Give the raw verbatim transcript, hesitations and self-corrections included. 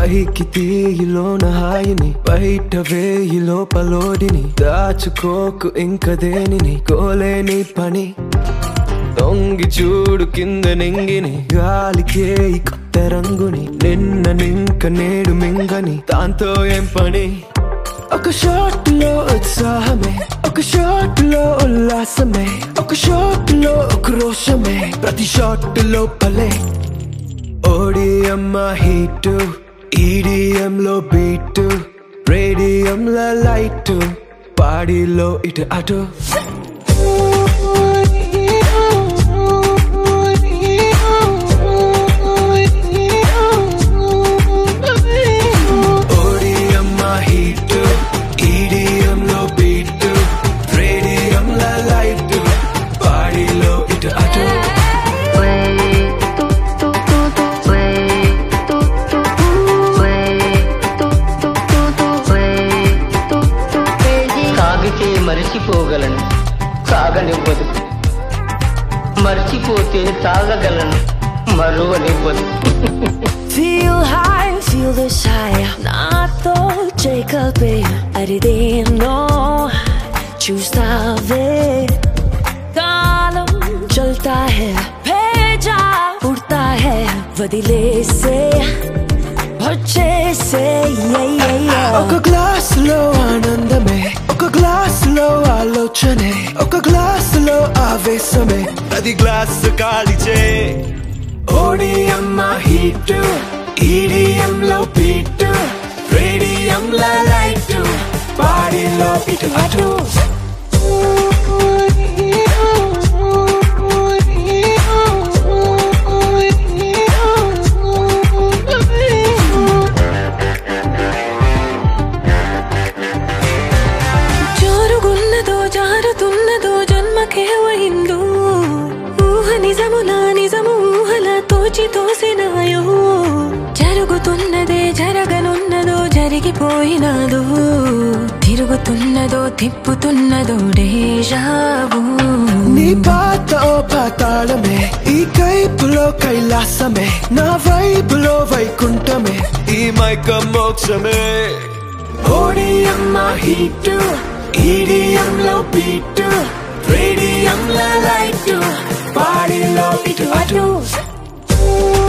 పైకి తీయిలోన హాయిని బయట వేయి లోపలోడిని దాచుకోకు ఇంక దేనిని కోలేని పని తొంగి చూడు కింద నింగిని గాలికే ఈ కొత్త రంగుని నిన్న నింక నేడు మింగని దాంతో ఏం పని ఒక షాట్ లో ఉత్సాహమే ఒక షాట్ లో ఉల్లాసమే ఒక షాట్ లో ఉక్రోషమే ప్రతి షాట్ లో పలే ఓడిఎం హీటు ఈడిఎం లో బీటు రేడియం లో లైట్ పాడిలో ఇటు అటు మరిచిపోగలను సాగనివ్వదు మర్చిపోతే తాగగలను మరువనివ్వదు Feel high, feel this high నాతో చేకల్పే అరిదేనో చూస్తావే కాలం చల్తా హై భేజా ఉడతా హై వదిలేసే వచ్చేసే ఒక గ్లాస్ లో ఆనందమే ఒక గ్లాస్ లో ఆలోచనే ఒక గ్లాస్ లో ఆవేశమే అది గ్లాస్ కాలిచే ఓడిఎం హీట్ ఈడిఎం లో బీట్ రేడియం లో లైట్ బాడీలో ఇటు అటు జరుగుతున్నదే జరగనున్నదో జరిగిపోయినదో తిరుగుతున్నదో తిప్పుతున్నదో డేజావు నీ పాత ఓ పాతాళమే ఈ కైపులో కైలాసమే నా వైపులో వైకుంఠమే ఈ మైక మోక్షమే ఓడిఎం హీట్ ఈడిఎం లో బీట్ రేడియం లో లైట్ బాడీలో ఇటు అటు